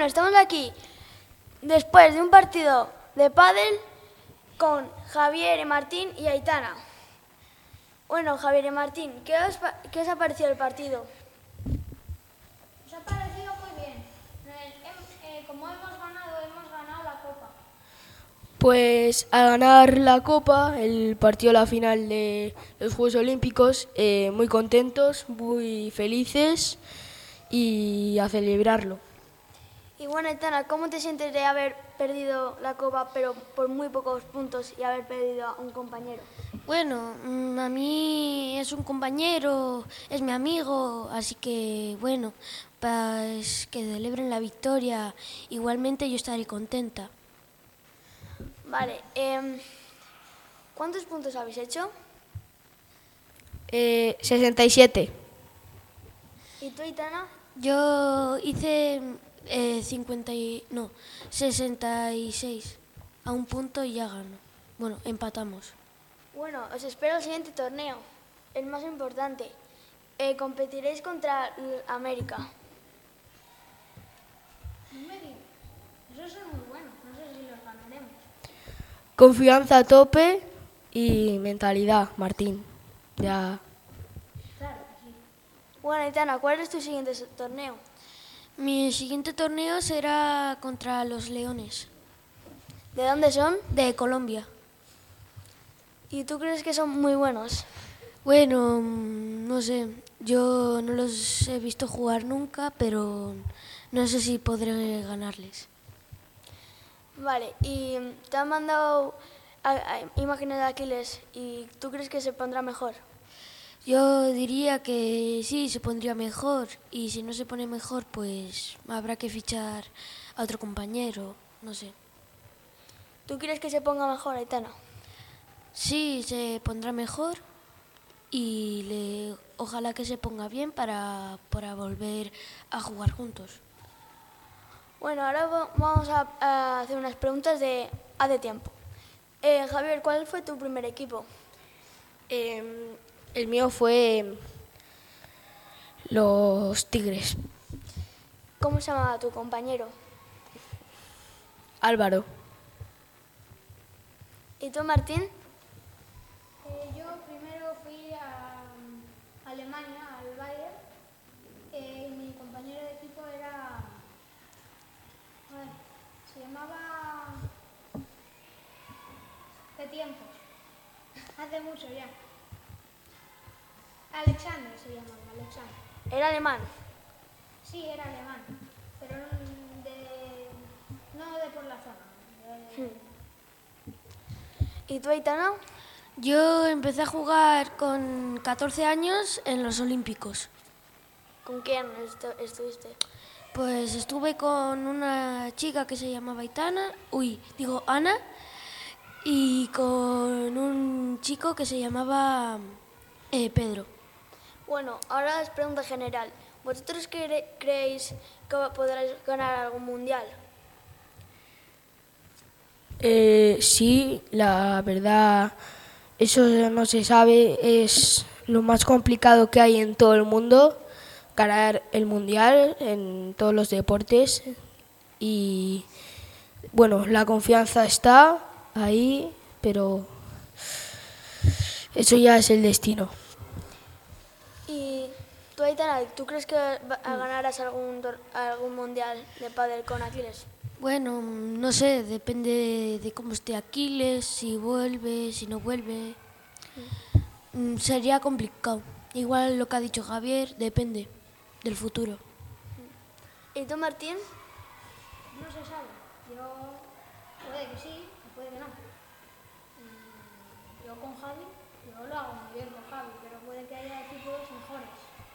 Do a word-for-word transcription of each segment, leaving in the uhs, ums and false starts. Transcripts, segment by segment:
Bueno, estamos aquí después de un partido de pádel con Javier y Martín y Aitana. Bueno, Javier y Martín, ¿qué os, qué os ha parecido el partido? Nos ha parecido muy bien. Eh, como hemos ganado, hemos ganado la copa. Pues a ganar la copa, el partido de la final de los Juegos Olímpicos, eh, muy contentos, muy felices y a celebrarlo. Y bueno, Aitana, ¿cómo te sientes de haber perdido la copa pero por muy pocos puntos y haber perdido a un compañero? Bueno, a mí es un compañero, es mi amigo, así que bueno, pues que celebren la victoria. Igualmente yo estaré contenta. Vale, eh, ¿cuántos puntos habéis hecho? Eh, sesenta y siete. ¿Y tú, Aitana? Yo hice eh, cincuenta y, no, sesenta y seis, a un punto y ya gano. Bueno, empatamos. Bueno, os espero el siguiente torneo, el más importante. Eh, competiréis contra América. No me digas. Esos son muy buenos. No sé si los ganaremos. Confianza a tope y mentalidad, Martín. Ya. Claro que sí. Bueno, Aitana, ¿cuál es tu siguiente torneo? Mi siguiente torneo será contra los Leones. ¿De dónde son? De Colombia. ¿Y tú crees que son muy buenos? Bueno, no sé, yo no los he visto jugar nunca, pero no sé si podré ganarles. Vale, y te han mandado a, a, imágenes de Aquiles y ¿tú crees que se pondrá mejor? Yo diría que sí, se pondría mejor, y si no se pone mejor, pues habrá que fichar a otro compañero, no sé. ¿Tú crees que se ponga mejor, Aitana? Sí, se pondrá mejor y le, ojalá que se ponga bien para, para volver a jugar juntos. Bueno, ahora vamos a, a hacer unas preguntas de hace tiempo. Eh, Javier, ¿cuál fue tu primer equipo? Eh, el mío fue los Tigres. ¿Cómo se llamaba tu compañero? Álvaro. ¿Y tú, Martín? Eh, yo primero fui a um, Alemania, al Bayern, eh, y mi compañero de equipo era... A ver, se llamaba... De tiempos. Hace mucho ya. Alexander se llamaba, Alexander. ¿Era alemán? Sí, era alemán, pero de, no de por la zona. De... ¿Y tú, Aitana? Yo empecé a jugar con catorce años en los Olímpicos. ¿Con quién estu estuviste? Pues estuve con una chica que se llamaba Aitana, uy, digo Ana, y con un chico que se llamaba eh, Pedro. Bueno, ahora es pregunta general. ¿Vosotros cre creéis que podréis ganar algún mundial? Eh, sí, la verdad, eso no se sabe, es lo más complicado que hay en todo el mundo, ganar el mundial en todos los deportes y bueno, la confianza está ahí, pero eso ya es el destino. Y tú, Aitana, ¿tú crees que ganarás algún, algún mundial de pádel con Aquiles? Bueno, no sé, depende de cómo esté Aquiles, si vuelve, si no vuelve. Mm. Sería complicado. Igual lo que ha dicho Javier, depende del futuro. ¿Y tú, Martín? No se sabe. Yo puede que sí, o puede que no. Yo con Javi, yo lo hago muy bien con Javi, pero puede que haya equipos mejores.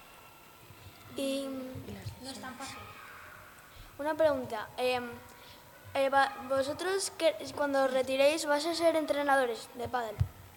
Y no es tan fácil. Una pregunta. Eh, eh, va, ¿Vosotros que, cuando os retiréis vais a ser entrenadores de pádel?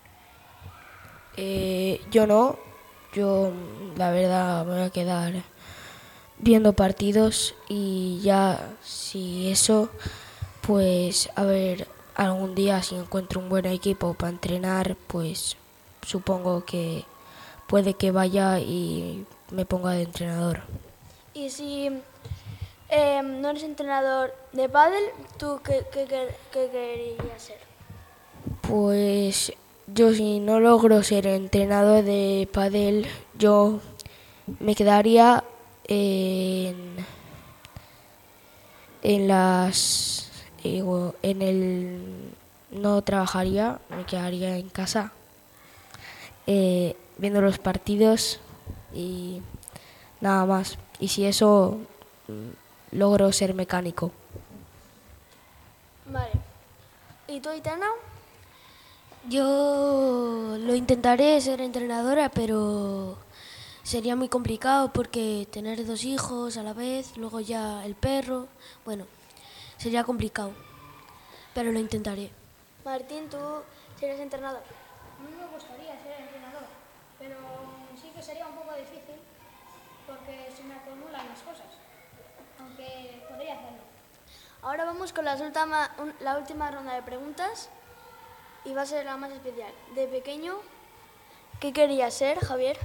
Eh, yo no, yo la verdad me voy a quedar viendo partidos y ya si eso, pues a ver, algún día si encuentro un buen equipo para entrenar, pues supongo que puede que vaya y me ponga de entrenador. Y si eh, no eres entrenador de pádel, ¿tú qué, qué, qué- qué querías ser? Pues yo si no logro ser entrenador de pádel, yo me quedaría en, en las digo, en el no trabajaría, me quedaría en casa eh, viendo los partidos y nada más. Y si eso mm, logro ser mecánico. Vale. ¿Y tú, Aitana? Yo lo intentaré ser entrenadora, pero sería muy complicado porque tener dos hijos a la vez, luego ya el perro, bueno, sería complicado, pero lo intentaré. Martín, ¿tú eres entrenador? A mí me gustaría ser entrenador, pero sí que sería un poco difícil porque se me acumulan las cosas, aunque podría hacerlo. Ahora vamos con las última- un- la última ronda de preguntas y va a ser la más especial. De pequeño, ¿qué querías ser, Javier?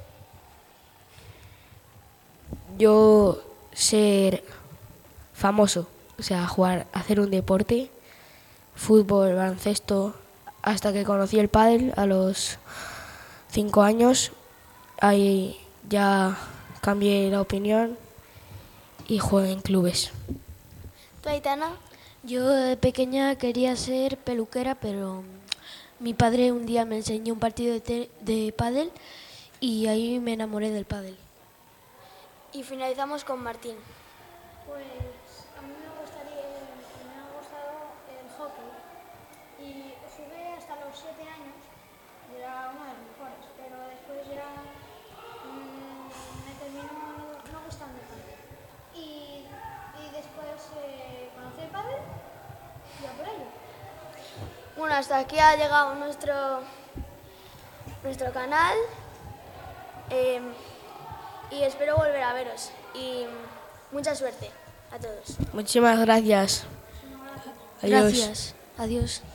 Yo ser famoso, o sea, jugar, hacer un deporte, fútbol, baloncesto, hasta que conocí el pádel a los cinco años, ahí ya cambié la opinión y juego en clubes. ¿Tú, Aitana? Yo de pequeña quería ser peluquera, pero mi padre un día me enseñó un partido de, te- de pádel y ahí me enamoré del pádel. Y finalizamos con Martín. Pues a mí me gustaría, me ha gustado el hockey y jugué hasta los siete años y era uno de los mejores, pero después ya mm, me terminó no, no gustando tanto. Y, y después eh, conocí el pádel y a por ello. Bueno, hasta aquí ha llegado nuestro, nuestro canal eh, y espero volver a veros. Y mucha suerte a todos. Muchísimas gracias. Adiós. Gracias. Adiós.